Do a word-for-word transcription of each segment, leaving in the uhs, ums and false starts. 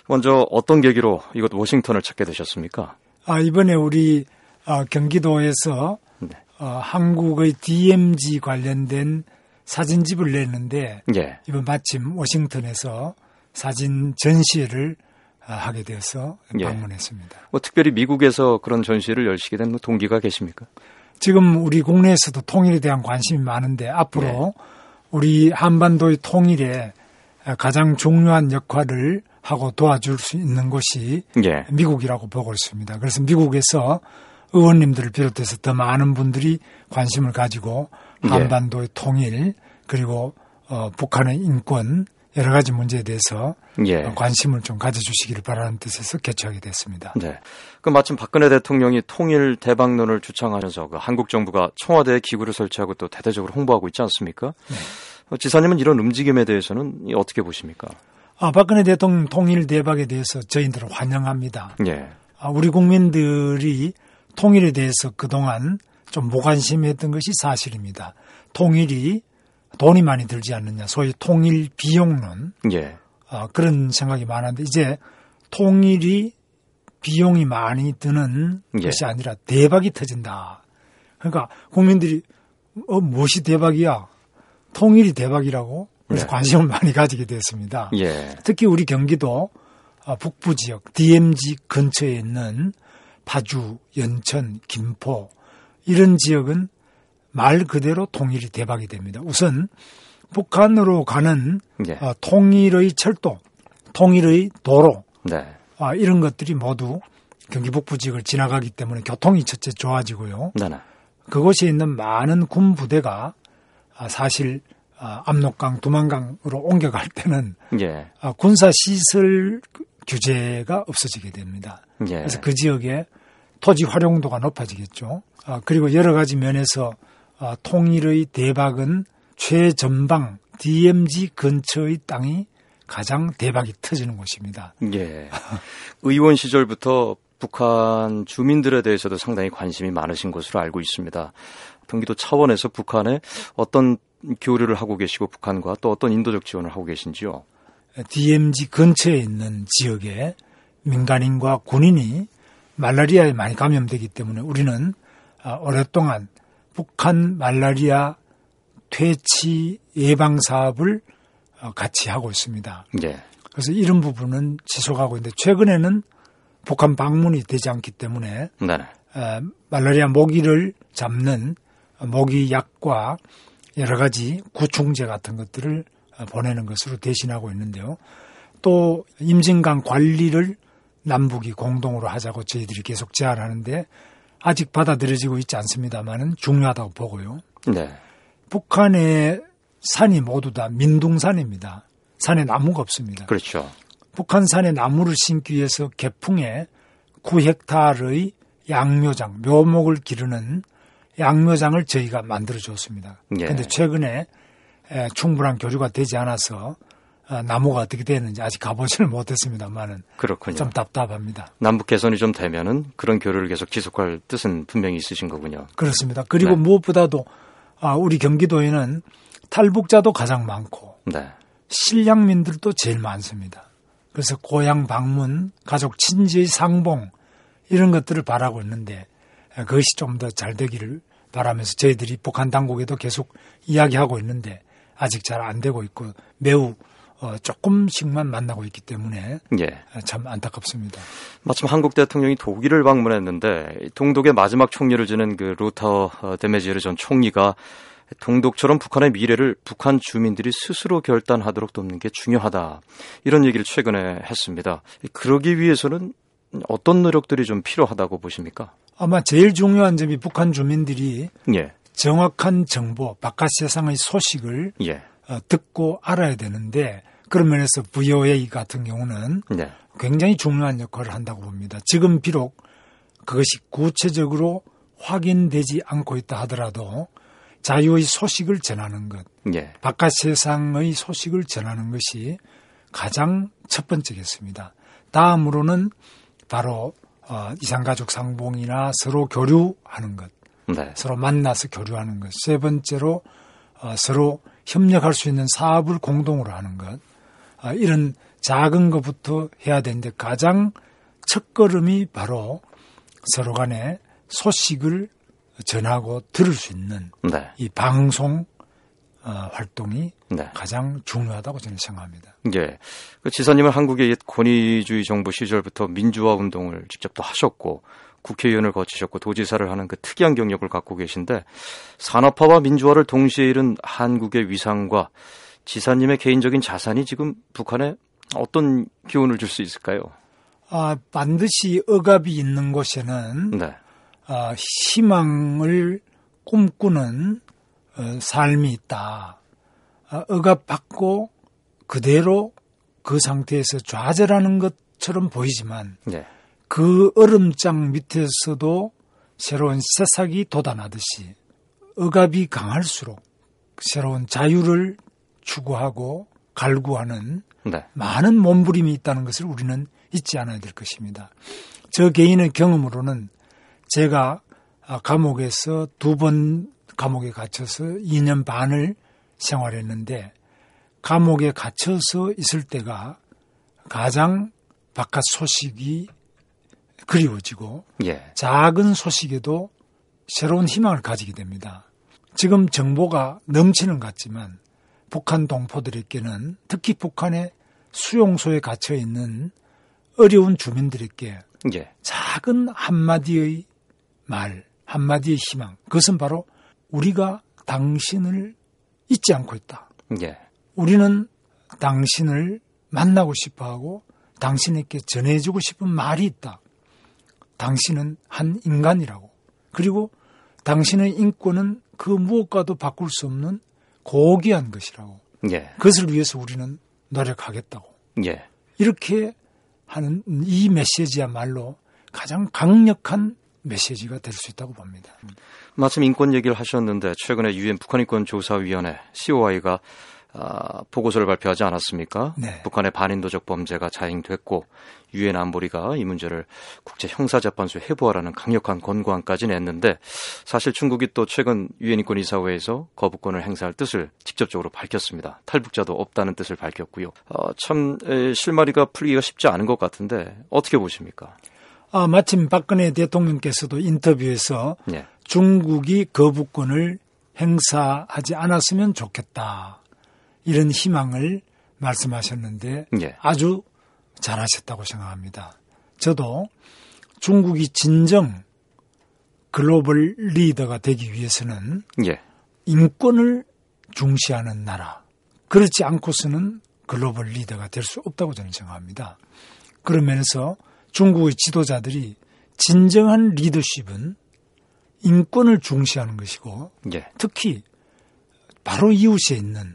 먼저 어떤 계기로 이곳 워싱턴을 찾게 되셨습니까? 아, 이번에 우리 어, 경기도에서 네. 어, 한국의 디엠지 관련된 사진집을 냈는데 예. 이번 마침 워싱턴에서 사진 전시회를 어, 하게 되어서 예. 방문했습니다. 뭐 특별히 미국에서 그런 전시를 열시게 된 동기가 계십니까? 지금 우리 국내에서도 통일에 대한 관심이 많은데 앞으로 네. 우리 한반도의 통일에 가장 중요한 역할을 하고 도와줄 수 있는 곳이 예. 미국이라고 보고 있습니다. 그래서 미국에서 의원님들을 비롯해서 더 많은 분들이 관심을 가지고 한반도의 예. 통일 그리고 어, 북한의 인권 여러 가지 문제에 대해서 예. 관심을 좀 가져주시기를 바라는 뜻에서 개최하게 됐습니다. 네. 그 마침 박근혜 대통령이 통일 대박론을 주창하면서 그 한국 정부가 청와대에 기구를 설치하고 또 대대적으로 홍보하고 있지 않습니까? 네. 어, 지사님은 이런 움직임에 대해서는 어떻게 보십니까? 아, 박근혜 대통령 통일 대박에 대해서 저희들은 환영합니다. 예. 아, 우리 국민들이 통일에 대해서 그동안 좀 무관심했던 것이 사실입니다. 통일이 돈이 많이 들지 않느냐, 소위 통일 비용론 예. 어, 그런 생각이 많았는데 이제 통일이 비용이 많이 드는 예. 것이 아니라 대박이 터진다. 그러니까 국민들이 어, 무엇이 대박이야? 통일이 대박이라고 그래서 네. 관심을 많이 가지게 됐습니다. 예. 특히 우리 경기도 북부 지역 디엠지 근처에 있는 파주, 연천, 김포 이런 지역은 말 그대로 통일이 대박이 됩니다. 우선 북한으로 가는 예. 어, 통일의 철도, 통일의 도로 네. 어, 이런 것들이 모두 경기 북부 지역을 지나가기 때문에 교통이 첫째 좋아지고요. 네네. 그곳에 있는 많은 군 부대가 아, 사실 아, 압록강, 두만강으로 옮겨갈 때는 예. 아, 군사시설 규제가 없어지게 됩니다. 예. 그래서 그 지역에 토지 활용도가 높아지겠죠. 아, 그리고 여러 가지 면에서 아, 통일의 대박은 최전방 디엠지 근처의 땅이 가장 대박이 터지는 곳입니다. 예. 의원 시절부터 북한 주민들에 대해서도 상당히 관심이 많으신 것으로 알고 있습니다. 경기도 차원에서 북한에 어떤 교류를 하고 계시고 북한과 또 어떤 인도적 지원을 하고 계신지요? 디엠지 근처에 있는 지역에 민간인과 군인이 말라리아에 많이 감염되기 때문에 우리는 오랫동안 북한 말라리아 퇴치 예방 사업을 같이 하고 있습니다. 예. 그래서 이런 부분은 지속하고 있는데 최근에는 북한 방문이 되지 않기 때문에 네. 말라리아 모기를 잡는 모기 약과 여러 가지 구충제 같은 것들을 보내는 것으로 대신하고 있는데요. 또 임진강 관리를 남북이 공동으로 하자고 저희들이 계속 제안하는데 아직 받아들여지고 있지 않습니다만은 중요하다고 보고요. 네. 북한의 산이 모두 다 민둥산입니다. 산에 나무가 없습니다. 그렇죠. 북한산에 나무를 심기 위해서 개풍에 구 헥타르의 양묘장, 묘목을 기르는 양묘장을 저희가 만들어줬습니다. 그런데 예. 최근에 충분한 교류가 되지 않아서 나무가 어떻게 되는지 아직 가보지는 못했습니다만은 그렇군요. 좀 답답합니다. 남북 개선이 좀 되면은 그런 교류를 계속 지속할 뜻은 분명히 있으신 거군요. 그렇습니다. 그리고 네. 무엇보다도 우리 경기도에는 탈북자도 가장 많고 네. 실향민들도 제일 많습니다. 그래서 고향 방문, 가족 친지의 상봉 이런 것들을 바라고 있는데 그것이 좀 더 잘 되기를 바라면서 저희들이 북한 당국에도 계속 이야기하고 있는데 아직 잘 안 되고 있고 매우 조금씩만 만나고 있기 때문에 예. 참 안타깝습니다. 마침 한국 대통령이 독일을 방문했는데 동독의 마지막 총리를 지낸 그 루터 데메지에르 전 총리가 동독처럼 북한의 미래를 북한 주민들이 스스로 결단하도록 돕는 게 중요하다. 이런 얘기를 최근에 했습니다. 그러기 위해서는 어떤 노력들이 좀 필요하다고 보십니까? 아마 제일 중요한 점이 북한 주민들이 예. 정확한 정보, 바깥 세상의 소식을 예. 듣고 알아야 되는데 그런 면에서 브이오에이 같은 경우는 네. 굉장히 중요한 역할을 한다고 봅니다. 지금 비록 그것이 구체적으로 확인되지 않고 있다 하더라도 자유의 소식을 전하는 것, 예. 바깥 세상의 소식을 전하는 것이 가장 첫 번째겠습니다. 다음으로는 바로 어, 이산가족 상봉이나 서로 교류하는 것, 네. 서로 만나서 교류하는 것. 세 번째로 어, 서로 협력할 수 있는 사업을 공동으로 하는 것. 어, 이런 작은 것부터 해야 되는데 가장 첫걸음이 바로 서로 간에 소식을 전하고 들을 수 있는 네. 이 방송 어, 활동이 네. 가장 중요하다고 저는 생각합니다. 예. 그 지사님은 한국의 옛 권위주의 정부 시절부터 민주화 운동을 직접 또 하셨고 국회의원을 거치셨고 도지사를 하는 그 특이한 경력을 갖고 계신데 산업화와 민주화를 동시에 이룬 한국의 위상과 지사님의 개인적인 자산이 지금 북한에 어떤 기운을 줄 수 있을까요? 아, 반드시 억압이 있는 곳에는 네. 아, 희망을 꿈꾸는 어, 삶이 있다. 아, 억압받고 그대로 그 상태에서 좌절하는 것처럼 보이지만 네. 그 얼음장 밑에서도 새로운 새싹이 돋아나듯이 억압이 강할수록 새로운 자유를 추구하고 갈구하는 네. 많은 몸부림이 있다는 것을 우리는 잊지 않아야 될 것입니다. 저 개인의 경험으로는 제가 감옥에서 두 번 감옥에 갇혀서 이 년 반을 생활했는데 감옥에 갇혀서 있을 때가 가장 바깥 소식이 그리워지고 예. 작은 소식에도 새로운 희망을 가지게 됩니다. 지금 정보가 넘치는 것 같지만 북한 동포들에게는 특히 북한의 수용소에 갇혀 있는 어려운 주민들에게 예. 작은 한마디의 말, 한마디의 희망, 그것은 바로 우리가 당신을 잊지 않고 있다. 예. 우리는 당신을 만나고 싶어하고 당신에게 전해주고 싶은 말이 있다. 당신은 한 인간이라고. 그리고 당신의 인권은 그 무엇과도 바꿀 수 없는 고귀한 것이라고. 예. 그것을 위해서 우리는 노력하겠다고. 예. 이렇게 하는 이 메시지야말로 가장 강력한 메시지가 될 수 있다고 봅니다. 마침 인권 얘기를 하셨는데 최근에 유엔 북한인권조사위원회 씨오아이가 아, 보고서를 발표하지 않았습니까? 네. 북한의 반인도적 범죄가 자행됐고 유엔 안보리가 이 문제를 국제형사재판소에 회부하라는 강력한 권고안까지 냈는데 사실 중국이 또 최근 유엔 인권이사회에서 거부권을 행사할 뜻을 직접적으로 밝혔습니다. 탈북자도 없다는 뜻을 밝혔고요. 어, 참 에, 실마리가 풀기가 쉽지 않은 것 같은데 어떻게 보십니까? 아, 마침 박근혜 대통령께서도 인터뷰에서 예. 중국이 거부권을 행사하지 않았으면 좋겠다. 이런 희망을 말씀하셨는데 예. 아주 잘하셨다고 생각합니다. 저도 중국이 진정 글로벌 리더가 되기 위해서는 예. 인권을 중시하는 나라, 그렇지 않고서는 글로벌 리더가 될 수 없다고 저는 생각합니다. 그런 면에서 중국의 지도자들이 진정한 리더십은 인권을 중시하는 것이고 예. 특히 바로 이웃에 있는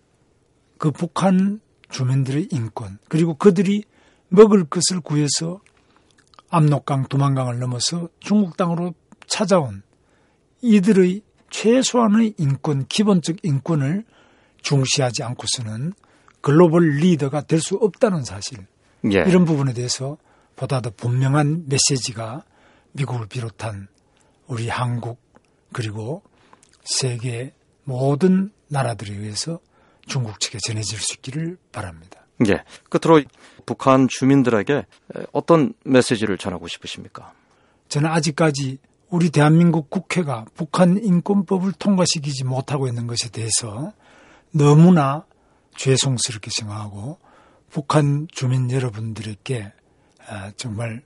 그 북한 주민들의 인권, 그리고 그들이 먹을 것을 구해서 압록강, 두만강을 넘어서 중국 땅으로 찾아온 이들의 최소한의 인권, 기본적 인권을 중시하지 않고서는 글로벌 리더가 될 수 없다는 사실. 예. 이런 부분에 대해서 보다 더 분명한 메시지가 미국을 비롯한 우리 한국 그리고 세계 모든 나라들에 의해서 중국 측에 전해질 수 있기를 바랍니다. 예. 끝으로 북한 주민들에게 어떤 메시지를 전하고 싶으십니까? 저는 아직까지 우리 대한민국 국회가 북한 인권법을 통과시키지 못하고 있는 것에 대해서 너무나 죄송스럽게 생각하고 북한 주민 여러분들에게 정말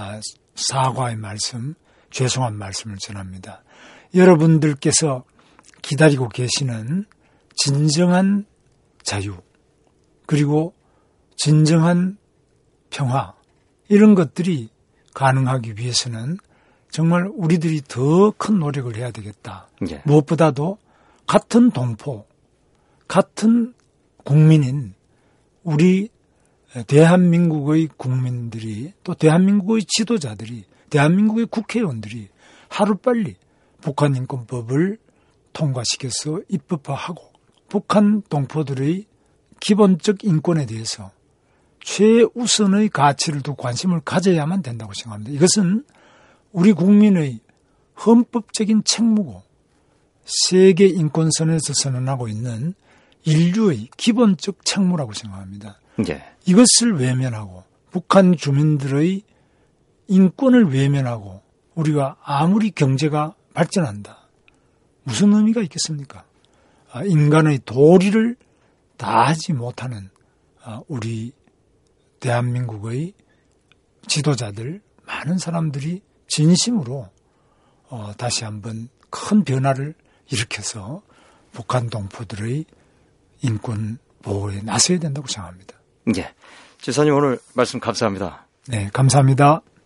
사과의 말씀, 죄송한 말씀을 전합니다. 여러분들께서 기다리고 계시는 진정한 자유, 그리고 진정한 평화, 이런 것들이 가능하기 위해서는 정말 우리들이 더 큰 노력을 해야 되겠다. 예. 무엇보다도 같은 동포, 같은 국민인 우리 대한민국의 국민들이 또 대한민국의 지도자들이 대한민국의 국회의원들이 하루빨리 북한인권법을 통과시켜서 입법화하고 북한 동포들의 기본적 인권에 대해서 최우선의 가치를 두고 관심을 가져야만 된다고 생각합니다. 이것은 우리 국민의 헌법적인 책무고 세계 인권선에서 선언하고 있는 인류의 기본적 책무라고 생각합니다. 예. 이것을 외면하고 북한 주민들의 인권을 외면하고 우리가 아무리 경제가 발전한다. 무슨 의미가 있겠습니까? 인간의 도리를 다하지 못하는 우리 대한민국의 지도자들, 많은 사람들이 진심으로 다시 한번 큰 변화를 일으켜서 북한 동포들의 인권 보호에 나서야 된다고 생각합니다. 예. 지사님 오늘 말씀 감사합니다. 네, 감사합니다.